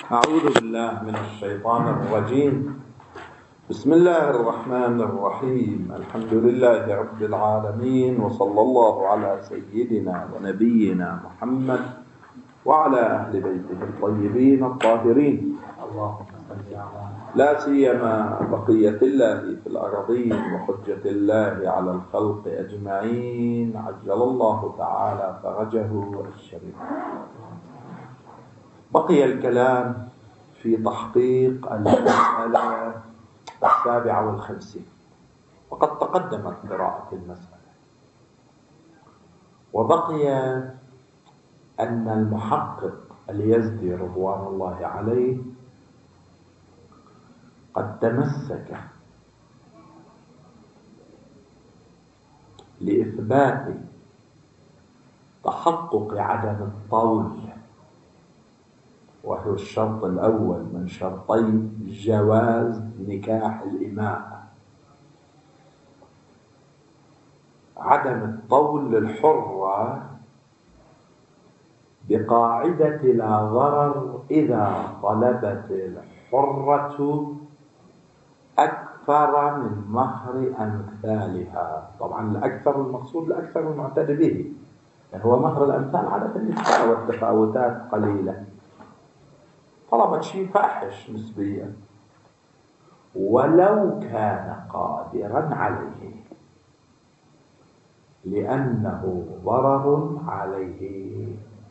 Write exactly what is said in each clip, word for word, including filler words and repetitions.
أعوذ بالله من الشيطان الرجيم. بسم الله الرحمن الرحيم. الحمد لله رب العالمين، وصلى الله على سيدنا ونبينا محمد وعلى أهل بيته الطيبين الطاهرين، لا سيما بقية الله في الأرضين وحجة الله على الخلق أجمعين، عجل الله تعالى فرجه الشريف. بقي الكلام في تحقيق المسألة السابعة والخمسين، وقد تقدمت قراءة المسألة، وبقي أن المحقق اليزدي رضوان الله عليه قد تمسك لإثبات تحقق عدم الطول، وهو الشرط الأول من شرطي جواز نكاح الإماء، عدم الطول للحرة بقاعدة لا ضرر إذا طلبت الحرة أكثر من مهر أمثالها. طبعا الأكثر المقصود الأكثر المعتد به، يعني هو مهر الأمثال عادة النساء والتفاوتات قليلة، طلبت شيء فاحش نسبيا ولو كان قادرا عليه، لأنه ضرر عليه،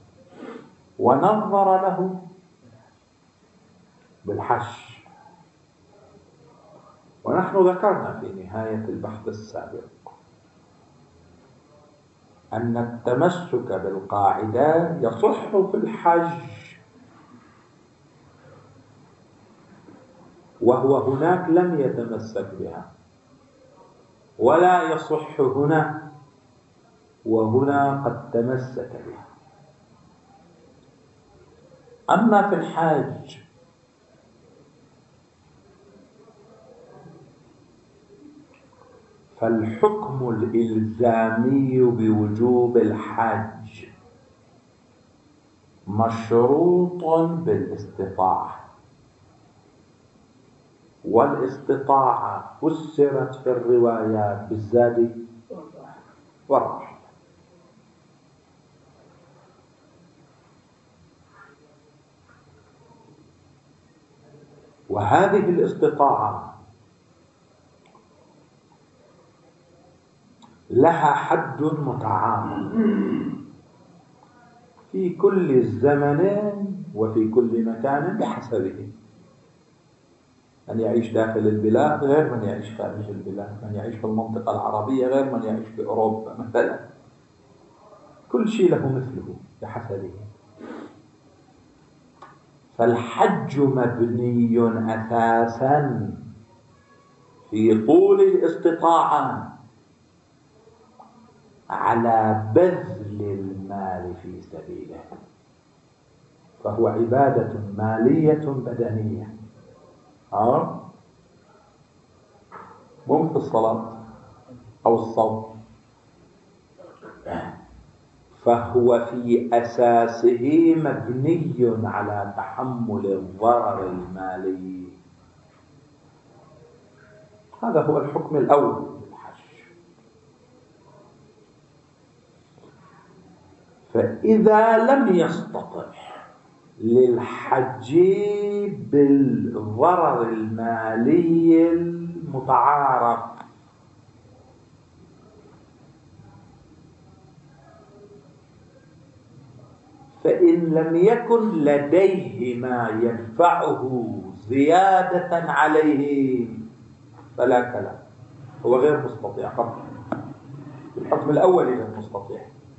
ونظر له بالحش. ونحن ذكرنا في نهاية البحث السابق أن التمسك بالقاعدة يصح في الحج، وهو هناك لم يتمسك بها، ولا يصح هنا، وهنا قد تمسك بها. أما في الحج فالحكم الإلزامي بوجوب الحج مشروط بالاستطاعة، والاستطاعة فسرت في الروايات بالزاد والراحلة. وهذه الاستطاعة لها حد متعارف في كل الزمن وفي كل مكان بحسبه. من يعيش داخل البلاد غير من يعيش خارج البلاد، من يعيش في المنطقة العربية غير من يعيش في أوروبا مثلا، كل شيء له مثله بحسبه. فالحج مبني أساسا في طول الاستطاعة على بذل المال في سبيله، فهو عبادة مالية بدنية، ها مو مثل الصلاة أو الصوم. فهو في أساسه مبني على تحمل الضرر المالي. هذا هو الحكم الأول للحج. فإذا لم يستطع للحج بالضرر المالي المتعارف، فإن لم يكن لديه ما يدفعه زيادة عليه فلا كلام، هو غير مستطيع قبل الحكم الأول غير مستطيع.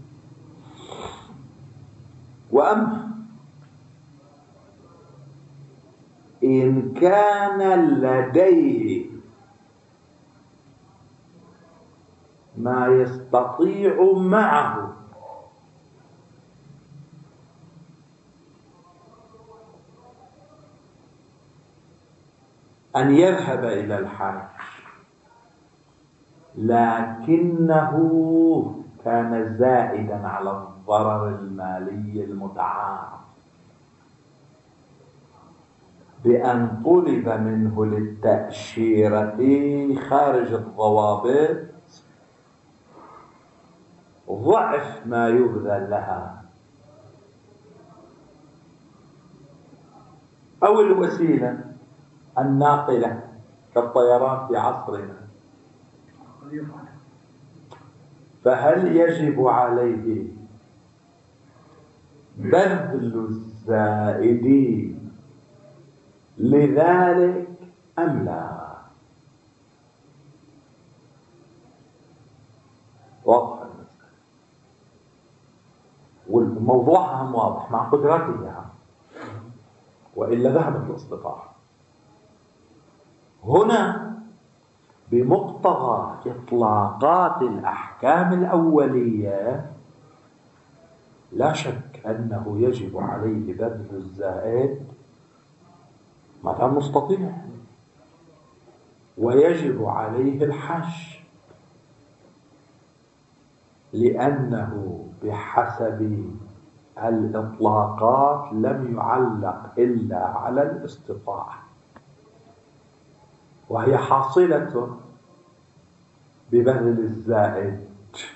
وأما إن كان لديه ما يستطيع معه أن يذهب إلى الحج، لكنه كان زائدا على الضرر المالي المتعارف، بأن طلب منه للتأشيرة خارج الضوابط ضعف ما يبذل لها، أو الوسيلة الناقلة كالطيران في عصرنا، فهل يجب عليه بذل الزائدين لذلك أم لا؟ واضح المسألة، والموضوع هم واضح مع قدرتها، وإلا ذهبت الاستطاعة. هنا بمقتضى إطلاقات الأحكام الأولية لا شك أنه يجب عليه بذل الزائد ما دام مستطيع، ويجب عليه الحج لأنه بحسب الإطلاقات لم يعلق إلا على الاستطاعة، وهي حاصلة ببذل الزائد،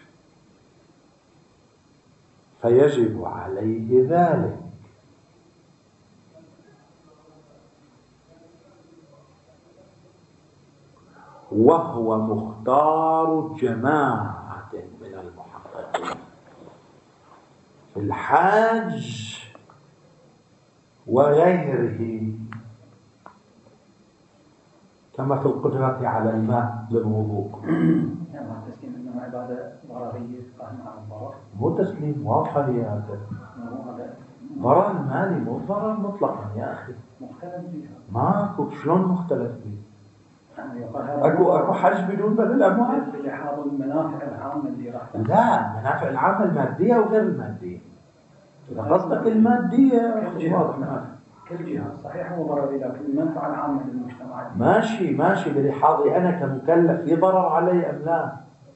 فيجب عليه ذلك. وهو مختار جماعة من المحققين في الحاج وغيره، كما في القدرة على الماء للوضوء. يعني التسليم إنما عبادة ضررية قائمة على الضرر، مو تسليم، واضحة هي هذا ضرر مالي، مو ضرر مطلقا يا أخي، مختلف فيها. ماكو، شلون مختلف فيه؟ يعني أكو أكو حج بدون بذل أموال؟ بلحاظ المنافع العامة اللي راح. لا، المنافع العامة المادية وغير المادية. إذا قصدك المادية واضح منافع كل جهة صحيح وضرري، لكن المنفعة العامة للمجتمع ماشي ماشي بلحاظي أنا كمكلف في ضرر علي أم لا؟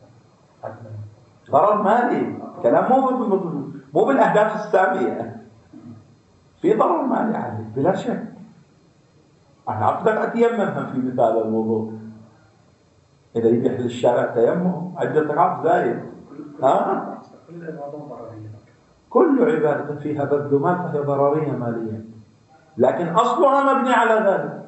ضرر مالي، كلام مو مو بالأهداف السامية، في ضرر مالي علي بلا شك. أنا أقدر أتيمم في مثال الموضوع، إذا يبيح للشارع تيمم عدة رعب زايد. ها؟ كل العبادة ضررية، كل عبادة فيها بذل مال فهي ضررية مالية، لكن أصلها مبني على ذلك.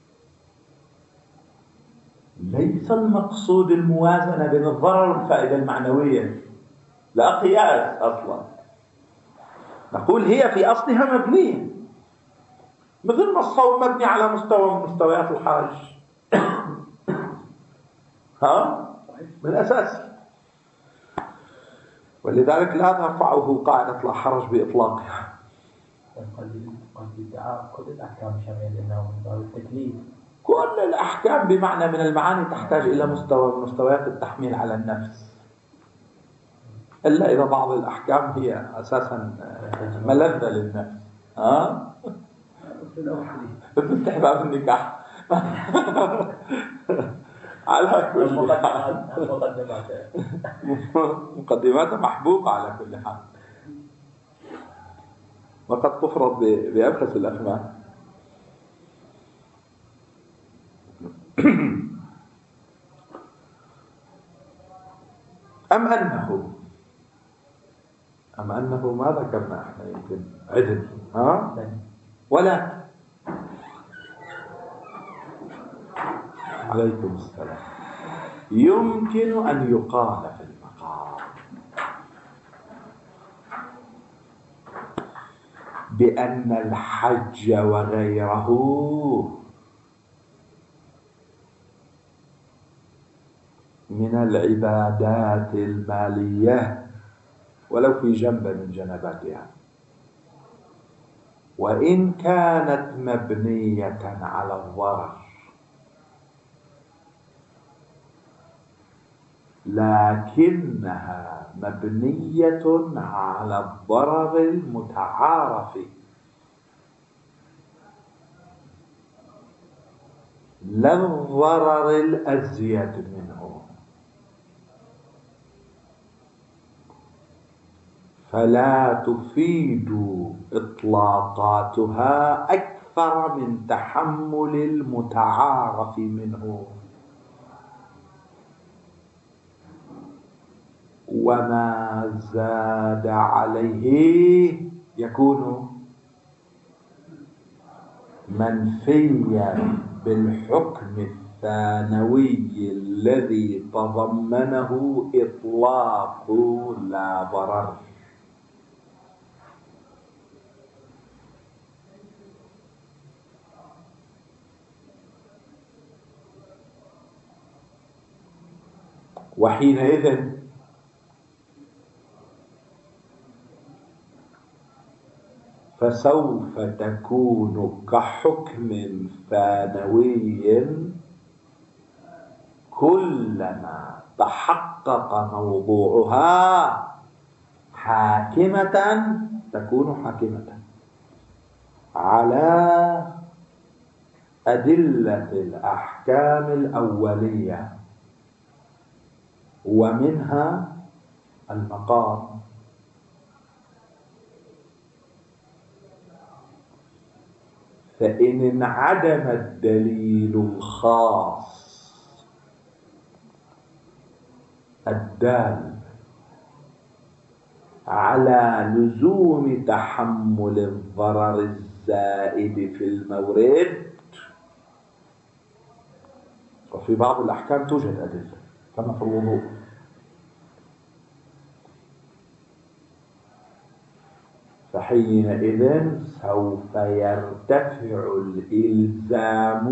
ليس المقصود الموازنة بين الضرر والفائدة المعنوية، لا قياس أصلا. نقول هي في أصلها مبنية، مثل ما الصوم مبني على مستوى من مستويات الحاج. ها؟ من الأساس، ولذلك لا ترفعه قاعدة لا حرج بإطلاقها. قد ادعاء كل الأحكام شاملة لأنه من باب التكليف. كل الأحكام بمعنى من المعاني تحتاج إلى مستوى من مستويات التحميل على النفس، إلا إذا بعض الأحكام هي أساسا ملذة للنفس. ها؟ مثل استحباب النكاح. على كل حال مقدمات محبوبة على كل حال، وقد تفرض بأبخس الأثمان. أم أنه أم أنه ما ذكرنا احنا يمكن عدل. ها؟ ولا عليكم السلام. يمكن أن يقال في المقام بأن الحج وغيره من العبادات المالية ولو في جنب من جنباتها، وإن كانت مبنية على الضرر، لكنها مبنية على الضرر المتعارف لا الضرر الأزيد منه، فلا تفيد إطلاقاتها أكثر أكثر من تحمل المتعارف منه، وما زاد عليه يكون منفيا بالحكم الثانوي الذي تضمنه إطلاق لا ضرر. وحينئذ فسوف تكون كحكم ثانوي كلما تحقق موضوعها حاكمة تكون حاكمة على أدلة الأحكام الأولية، ومنها المقام. فإن انعدم الدليل الخاص الدال على لزوم تحمل الضرر الزائد في المورد، وفي بعض الأحكام توجد أدلة كما في الوضوء، فحينئذ سوف يرتفع الإلزام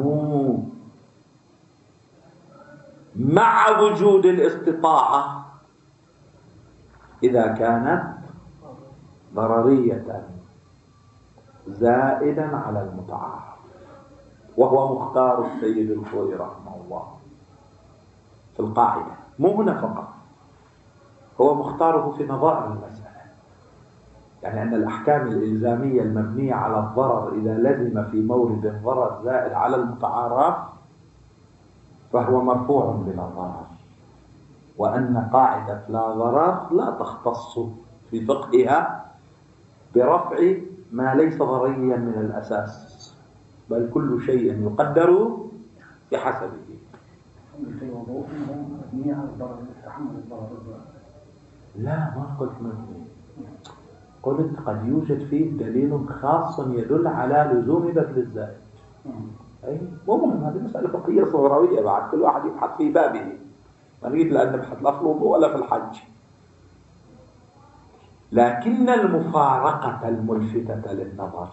مع وجود الاستطاعة إذا كانت ضررية زائدا على المتعارف، وهو مختار السيد الخوئي رحمه الله في القاعدة، مو هنا فقط، هو مختاره في نظائر المسألة. يعني أن الأحكام الإلزامية المبنية على الضرر إذا لزم في مورد الضرر زائد على المتعارف فهو مرفوع بلا ضرر، وأن قاعدة لا ضرر لا تختص في فقهها برفع ما ليس ضرريا من الأساس، بل كل شيء يقدر بحسبه. في وضوء مبنية على الضرر، تحمل الضرر. لا، ما قلت مبني، قلت قد يوجد فيه دليل خاص يدل على لزوم بذل الزائد. أي مو مهم، هذه مسألة فقهية صغروية، بعد كل واحد يبحث في بابه، ما نريد لأن نبحث لا في الوضوء ولا في الحج. لكن المفارقة الملفتة للنظر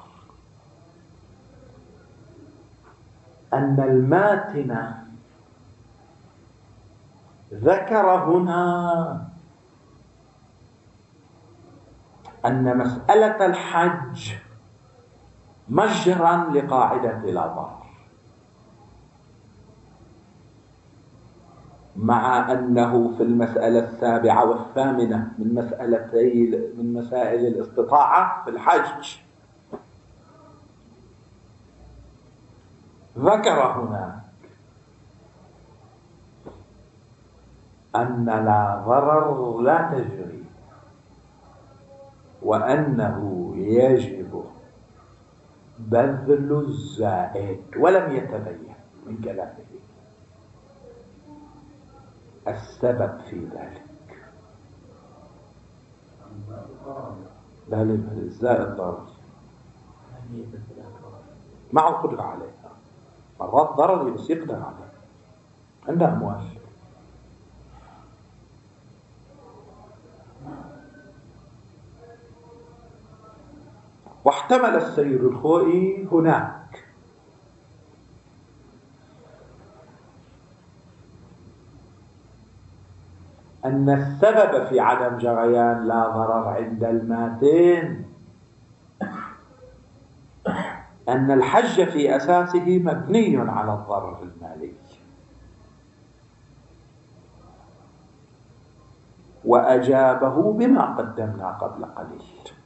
أن الماتن ذكر هنا أن مسألة الحج مجرا لقاعدة لا ضرر، مع أنه في المسألة السابعة والثامنة من مسألتي من مسائل الاستطاعة في الحج ذكر هنا أن لا ضرر لا تجري، وأنه يجب بذل الزائد، ولم يتبين من كلامه السبب في ذلك. لا الزائد ضرر معه قدرة عليها، مرات ضرر بس يقدر عليه، عنده أموال. واحتمل السيد الخوئي هناك أن السبب في عدم جريان لا ضرر عند الماتين أن الحج في أساسه مبني على الضرر المالي، وأجابه بما قدمنا قبل قليل،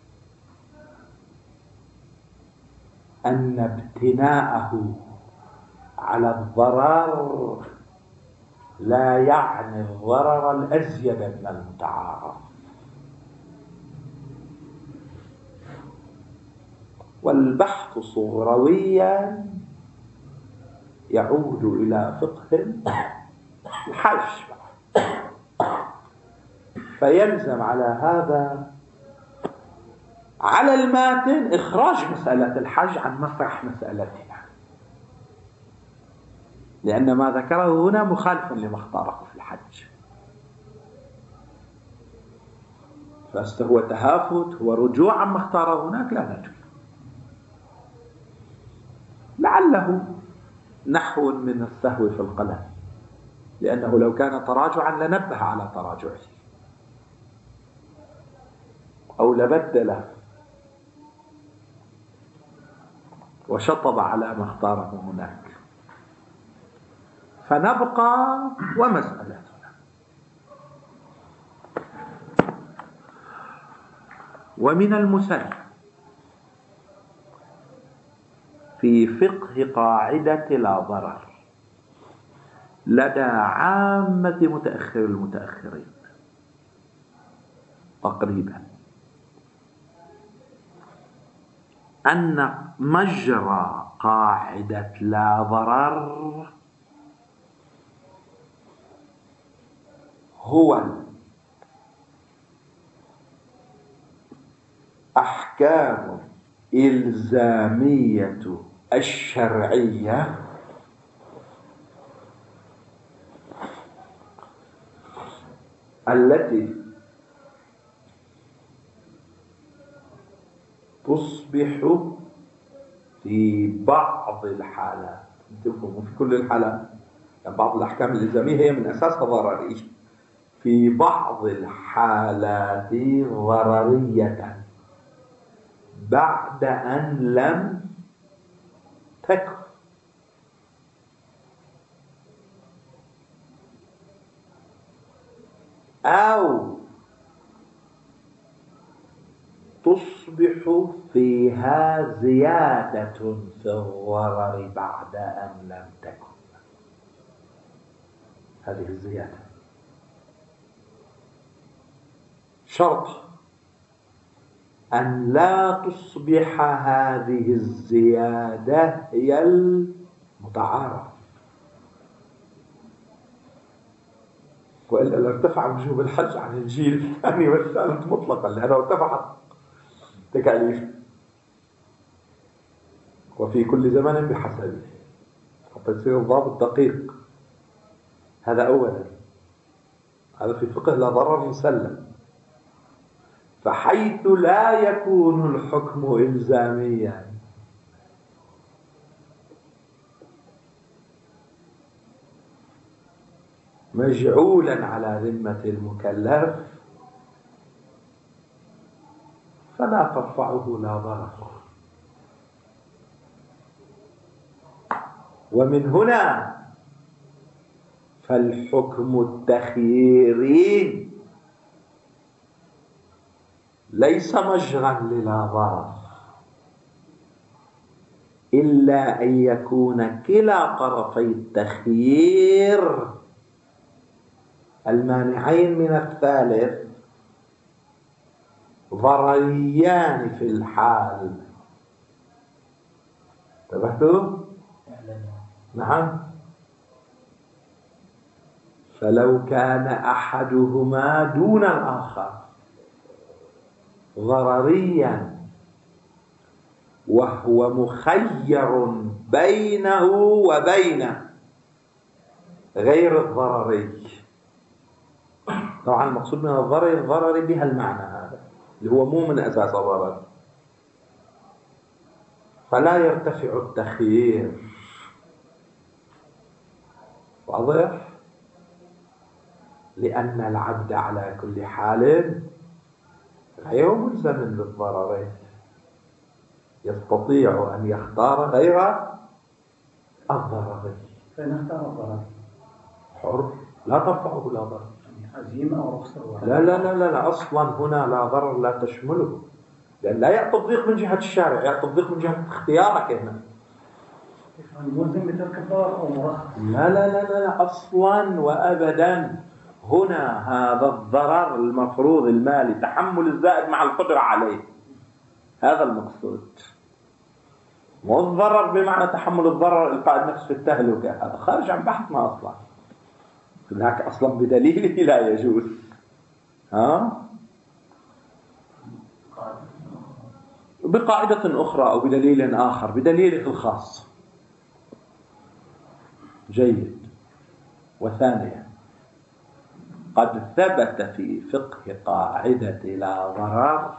أن ابتناءه على الضرر لا يعني الضرر الأزيد من المتعارف، والبحث صغرويا يعود إلى فقه الحج، فيلزم على هذا على الماتن إخراج مسألة الحج عن مسرح مسألتنا، لأن ما ذكره هنا مخالف لما اختاره في الحج، فهو تهافت، هو رجوع عما اختاره هناك لا نجوز، لعله نحو من السهو في القلم، لأنه لو كان تراجعا لنبه على تراجعه أو لبدله وشطب على ما اختاره هناك. فنبقى ومسألتنا ومن المسلم في فقه قاعدة لا ضرر لدى عامة متأخر المتأخرين تقريبا أن مجرى قاعدة لا ضرر هو الأحكام الإلزامية الشرعية التي تصبح في بعض الحالات، تفهموا في كل الحالات، يعني بعض الأحكام الإلزامية هي من أساسها ضررية، في بعض الحالات ضررية بعد أن لم تكن، أو تصبح فيها زيادة في الضرر بعد أن لم تكن. هذه الزيادة شرط أن لا تصبح هذه الزيادة هي المتعارف، وإلا لارتفع وجوب الحج عن الجيل الثاني والثالث مطلقا، لأنه ارتفعت تكاليف، وفي كل زمن بحسبه حتى يصير الضابط دقيق. هذا أولا، هذا في فقه لا ضرر مسلم. فحيث لا يكون الحكم إلزاميا مجعولا على ذمة المكلف فلا ترفعه لا ضرر. ومن هنا فالحكم التخييري ليس مجرا للا ضرر، إلا أن يكون كلا طرفي التخيير المانعين من الثالث ضرريان في الحال. انتبهتوا؟ نعم. فلو كان أحدهما دون الآخر ضرريا وهو مخير بينه وبين غير الضرري، طبعا المقصود من الضرر الضرر بها المعنى هذا اللي هو مو من أساس الضرر، فلا يرتفع التخيير. واضح؟ لأن العبد على كل حال غير ملزم بالضررين، يستطيع أن يختار غير الضررين. فإن اختار الضرر حر، لا ترفعه لا ضرر، عزيمة أو رخصة. لا لا لا لا أصلا هنا لا ضرر لا تشمله، لأن لا يعطي الضيق من جهة الشارع، يعطي الضيق من جهة اختيارك هنا. ملزم بترك الضرر أو مرخص؟ لا لا لا لا أصلا وأبدا. هنا هذا الضرر المفروض المالي تحمل الزائد مع القدرة عليه، هذا المقصود. مو الضرر بمعنى تحمل الضرر إلقاء النفس في التهلكة، هذا خارج عن بحثنا أصلا، هناك أصلا بدليله لا يجوز. ها؟ بقاعدة أخرى أو بدليل آخر، بدليله الخاص. جيد. وثانيا قد ثبت في فقه قاعدة لا ضرر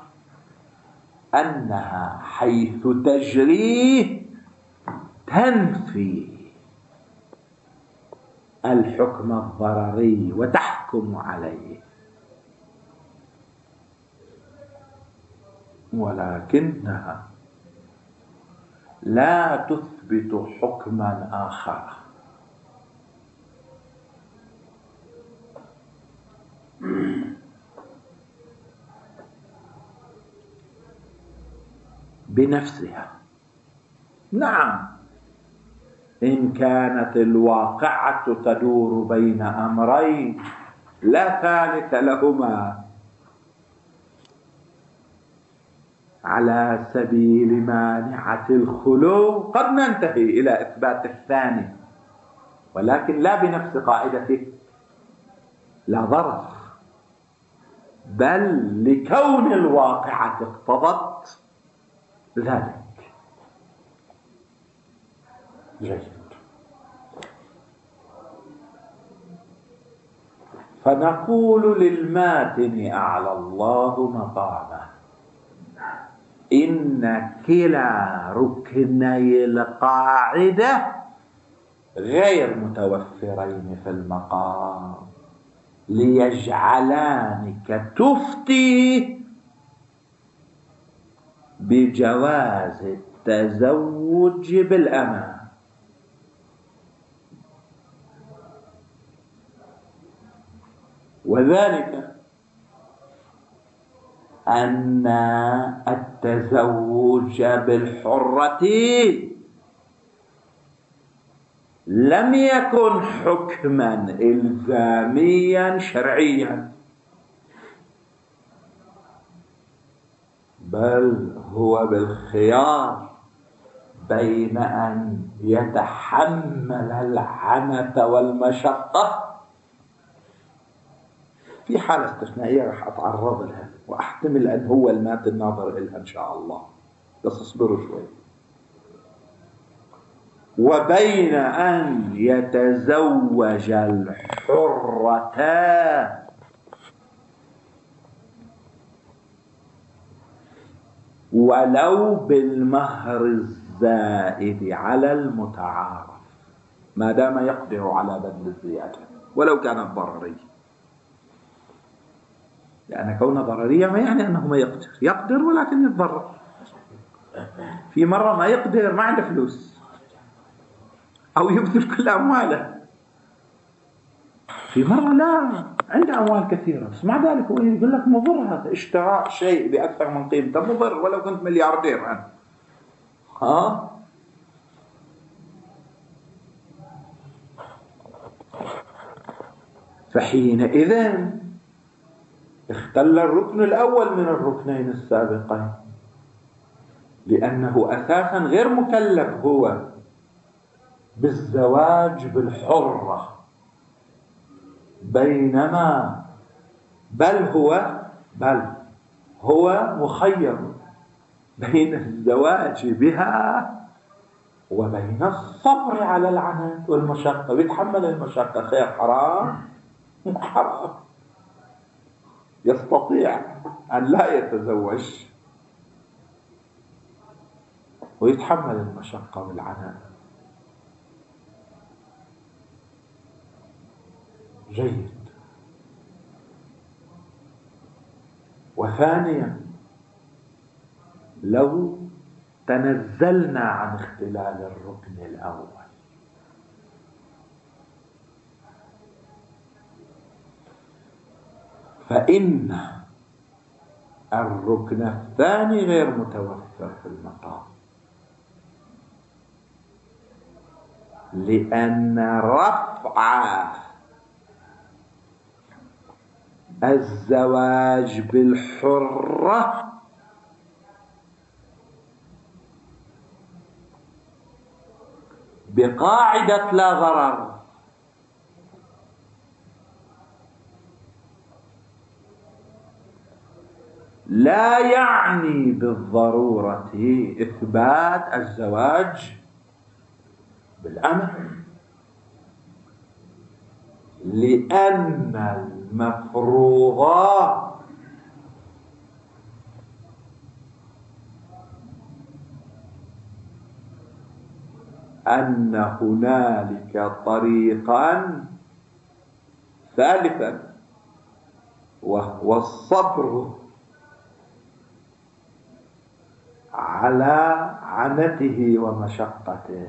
أنها حيث تجري تنفي الحكم الضرري وتحكم عليه، ولكنها لا تثبت حكما آخر. بنفسها. نعم، إن كانت الواقعة تدور بين أمرين لا ثالث لهما، على سبيل مانعة الخلو، قد ننتهي إلى إثبات الثاني، ولكن لا بنفس قاعدة لا ضرر، بل لكون الواقعة اقتضت ذلك. جيد. فنقول للماتن أعلى الله مقامه إن كلا ركني القاعدة غير متوفرين في المقام ليجعلانك تفتي بجواز التزوج بالأمة، وذلك أن التزوج بالحرة لم يكن حكما إلزاميا شرعيا، بل هو بالخيار بين أن يتحمل العنة والمشقة في حالة استثنائية راح أتعرض لها وأحتمل أن هو المات الناظر إلها إن شاء الله، بس اصبروا شوي، وبين أن يتزوج الحرة ولو بالمهر الزائد على المتعارف ما دام يقدر على بذل الزيادة ولو كانت ضررية، لأن كون ضررية ما يعني أنه ما يقدر، يقدر ولكن يتضرر. في مرة ما يقدر، ما عنده فلوس أو يبذل كل أمواله، في مرة لا عنده أموال كثيرة بس مع ذلك هو يقول لك مضر، هذا اشتراء شيء بأكثر من قيمته مضر ولو كنت ملياردير أنا. ها؟ فحينئذ اختل الركن الأول من الركنين السابقين، لأنه أساسا غير مكلف هو بالزواج بالحرة، بينما بل هو بل هو مخير بين الزواج بها وبين الصبر على العنت والمشقة، بيتحمل المشقة، خير حرام حرام، يستطيع أن لا يتزوج ويتحمل المشقة والعناء. جيد. وثانيا لو تنزلنا عن اختلال الركن الأول فإن الركن الثاني غير متوفر في المقام، لأن رفع الزواج بالحرة بقاعدة لا ضرر، لا يعني بالضرورة إثبات الزواج بالأمر، لأن المفروض أن هنالك طريقا ثالثا وهو الصبر على عنته ومشقته.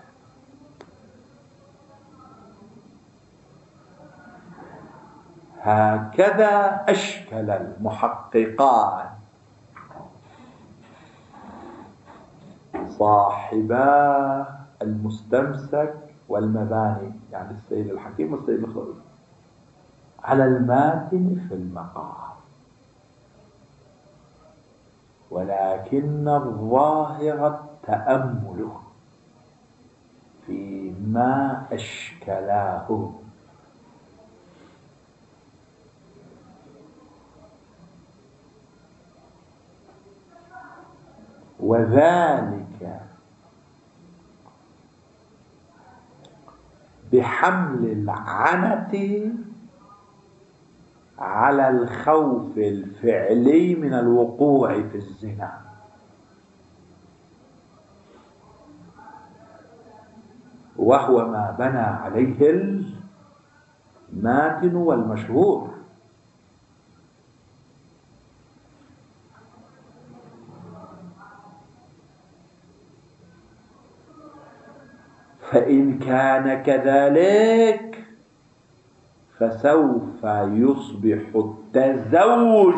هكذا أشكل المحققان صاحبا المستمسك والمباني، يعني السيد الحكيم والسيد الخضر، على الماتن في المقام، ولكن الظاهر التأمل فيما أشكلاه، وذلك بحمل العنة على الخوف الفعلي من الوقوع في الزنا، وهو ما بنى عليه الماتن والمشهور. فإن كان كذلك فسوف يصبح التزوج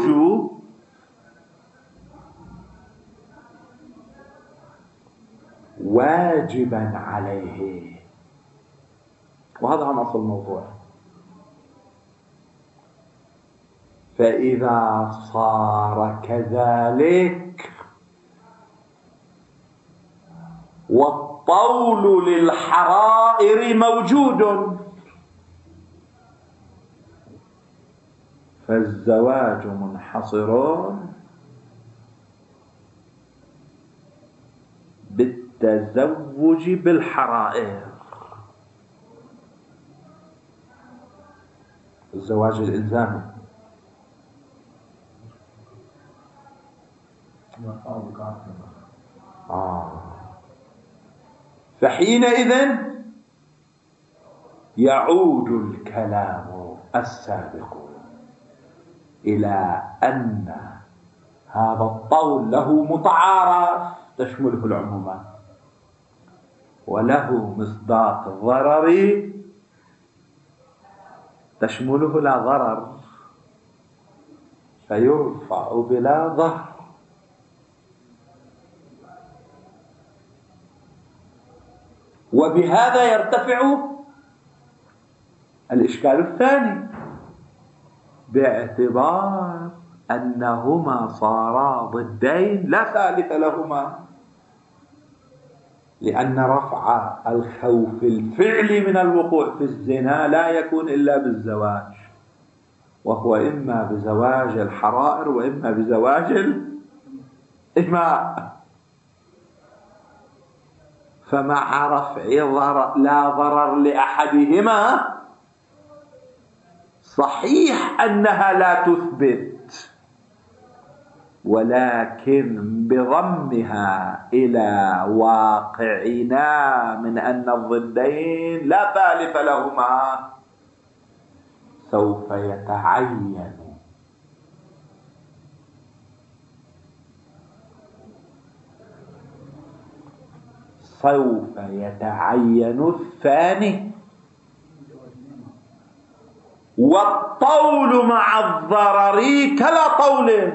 واجبا عليه، وهذا هو أصل الموضوع. فإذا صار كذلك والطول للحرائر موجود، فالزواج منحصر بالتزوج بالحرائر، الزواج الإلزامي. آه. فحينئذ يعود الكلام السابق إلى أن هذا الطول له متعارف تشمله العمومات، وله مصداق ضرري تشمله لا ضرر، فيرفع بلا ضرر. وبهذا يرتفع الإشكال الثاني، باعتبار أنهما صارا ضدين لا ثالث لهما، لأن رفع الخوف الفعلي من الوقوع في الزنا لا يكون إلا بالزواج، وهو إما بزواج الحرائر وإما بزواج الإماء. فمع رفع ضرر لا ضرر لأحدهما صحيح أنها لا تثبت، ولكن بضمها إلى واقعنا من أن الضدين لا ثالث لهما سوف يتعين سوف يتعين الثاني، والطول مع الضرر كلا طول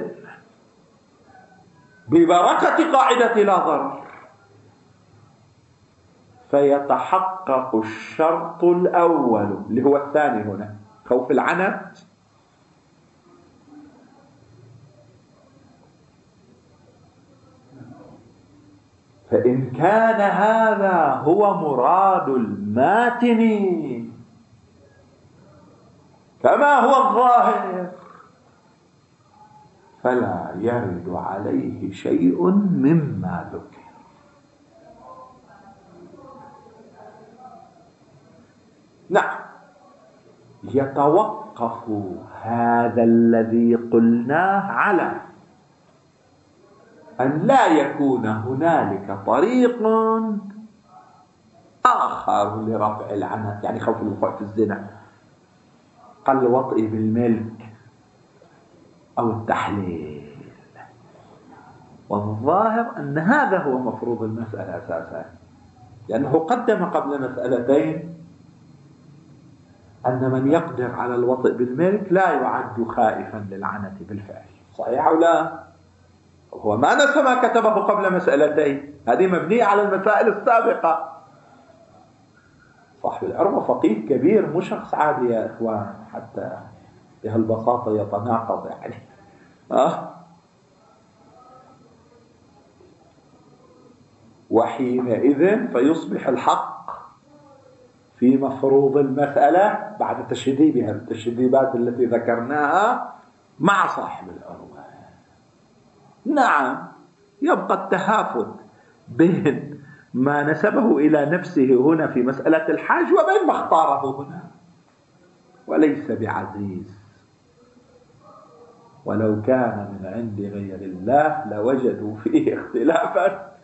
ببركة قاعدة لا ضرر، فيتحقق الشرط الأول اللي هو الثاني هنا، خوف العنت، فإن كان هذا هو مراد الماتن كما هو الظاهر فلا يرد عليه شيء مما ذكر. نعم، يتوقف هذا الذي قلناه على أن لا يكون هنالك طريق آخر لرفع العنت، يعني خوف الوقوع في الزنا كالوطء بالملك أو التحليل. والظاهر أن هذا هو مفروض المسألة أساسا، لأنه قدم قبل مسألتين أن من يقدر على الوطء بالملك لا يعد خائفا للعنة بالفعل. صحيح أو لا؟ هو ما نسى ما كتبه قبل مسألتين، هذه مبنية على المسائل السابقة. صاحب العروة فقيه كبير، مو شخص عادي يا إخوان حتى بهالبساطة يتناقض يعني. أه؟ وحينئذ فيصبح الحق في مفروض المسألة بعد تشديدها التشديدات التي ذكرناها مع صاحب العروة. نعم، يبقى التهافت بين ما نسبه إلى نفسه هنا في مسألة الحاج وبين ما اختاره هنا، وليس بعزيز. ولو كان من عند غير الله لوجدوا فيه اختلافا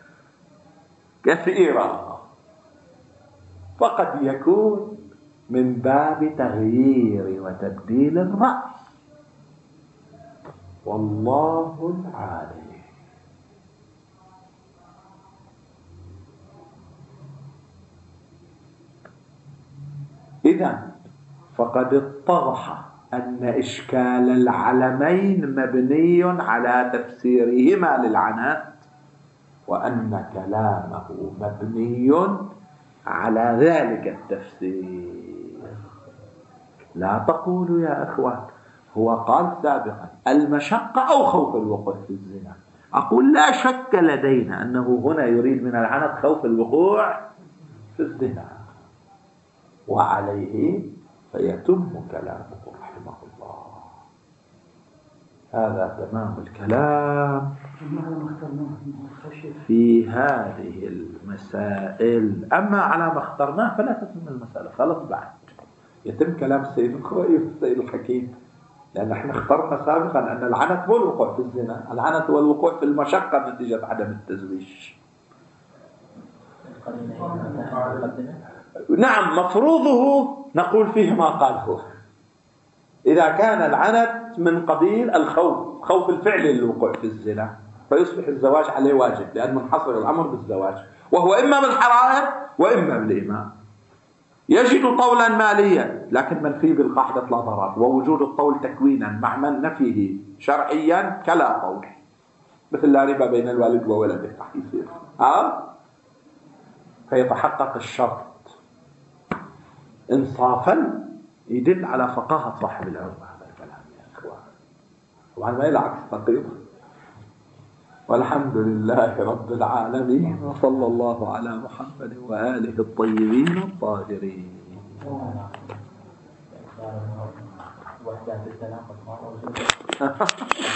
كثيرا، فقد يكون من باب تغيير وتبديل الرأي، والله العالم. إذن فقد اتضح أن إشكال العلمين مبني على تفسيرهما للعنات، وأن كلامه مبني على ذلك التفسير. لا تقولوا يا أخوان هو قال سابقا المشقة أو خوف الوقوع في الزنا. أقول لا شك لدينا أنه هنا يريد من العنت خوف الوقوع في الزنا، وعليه فيتم كلامه رحمه الله. هذا تمام الكلام في هذه المسائل. أما على ما اخترناه فلا تتم المسألة، خلص بعد يتم كلام السيد الخوئي والسيد الحكيم، لأن احنا اخترنا سابقا أن العنت هو الوقوع في الزنا، العنت هو الوقوع في المشقة نتيجة عدم التزويج. نعم، مفروضه نقول فيه ما قال هو، إذا كان العنت من قبيل الخوف، خوف الفعل للوقوع في الزنا، فيصبح الزواج عليه واجب، لأن منحصر الأمر بالزواج، وهو إما بالحرائر وإما بالإمام. يجد طولا ماليا لكن منفي بالقاعدة لا ضرر، ووجود الطول تكوينا مع من نفيه شرعيا كلا طول، مثل لا ربا بين الوالد وولده راح يصير. ها؟ فيتحقق الشرط إنصافا، يدل على فقاهة صاحب العروة هذا الكلام يا إخوان، طبعا ما العكس تقريبا. والحمد لله رب العالمين، وصلى الله على محمد وآله الطيبين الطاهرين.